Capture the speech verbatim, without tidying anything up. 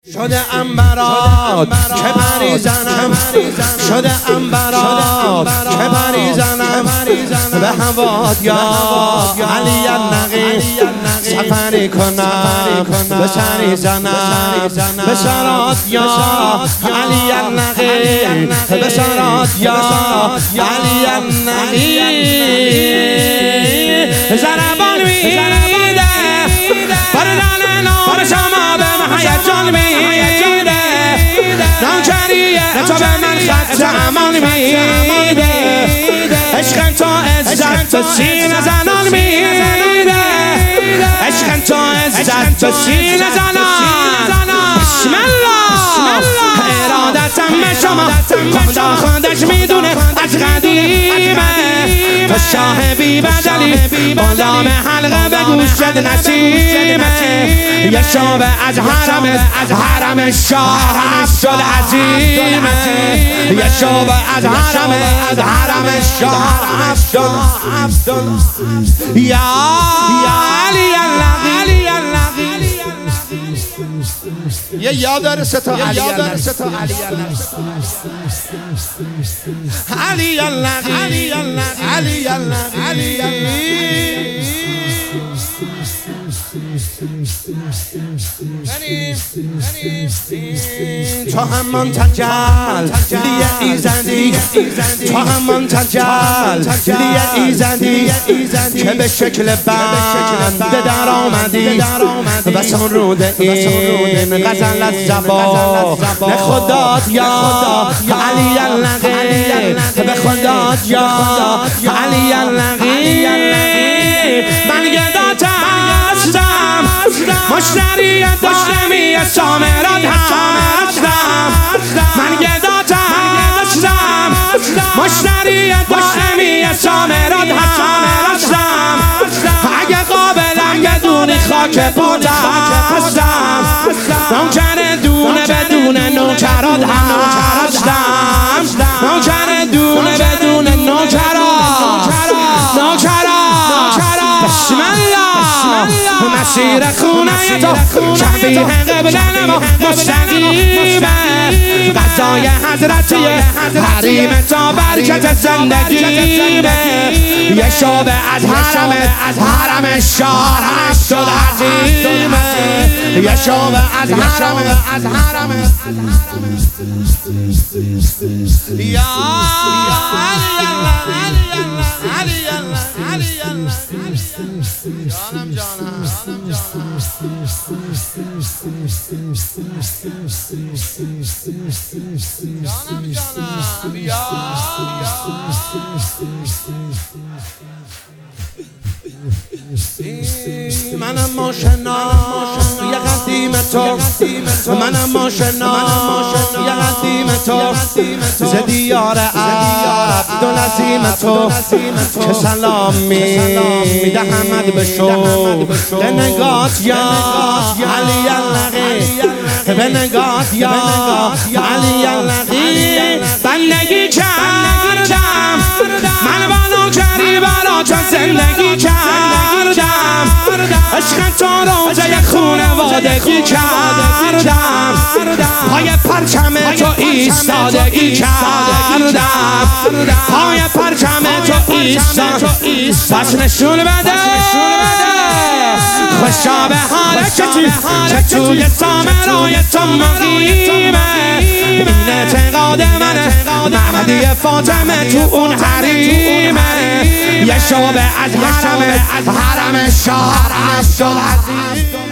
شده انبرات که بری زنم، شده انبرات که بری زنم به هوات یا علی النقی سفری کنم به سری زنم به سرات یا علی النقی به سرات یا علی النقی زربان میده بردن نام شما به هیجان میده نوکریه تو به من خط امان میده عشق تو عزت تو سینه زنان میده عشق تو عزت تو سینه زنان بسم الله ارادتم به شما خدا خودش میدونه از قدیمه تو شاه بی بدلی غلام حلقه به گوشت نسیمه یه شعبه از حرم از حرم شاه شد عظیمه یه شعبه از حرم از حرم شاه شد یا علی النقی یه یاد داره ستا علی النقی علی النقی علی النقی علی النقی تو همان تجل لیه ایزندی تو همان تجل لیه ایزندی که به شکل بند در آمدی و سرود این غزل از زبا به خدات یا علی النقی به خدات یا علی النقی من گدات هستم مشتری دائمی سامرات هستم من گدات هستم مشتری دائمی سامرات هستم اگه قابلم بدون خاک پات هستم نوکر دونه بدون نوکرات هستم نوکر دونه بدون نوکرات نوکرات بسم الله مسیر خونه تو شبیه قبل ما مستقیمه غذای حضرتی حریم تا برکت زندگیمه یه شعبه از حرم از حرم شاه شد عظیمه یه شعبه از حرم از حرم یا علی الله علی الله علی الله جانم جانم جانم جانم یا منم ماشنا یه قدیم تو منم ماشنا یه قدیم تو ز دیار عبدالعظیم تو که سلام میدهمد به شوق به نگات یا علی النقی به نگات یا علی النقی بندگی کردم من با نوکری برات زندگی کردم عشق تو روزه خونوادگی کردم پای پرچم تو ایستادگی کردم پای پرچم تو ایستاد پس نشون بده خوشا به حالکتی که توی سامرای تو مقیمه این اعتقاد منه مهدی فاطمه تو اون حریمه یه شعبه از حرم از حرم شاه شد عظیم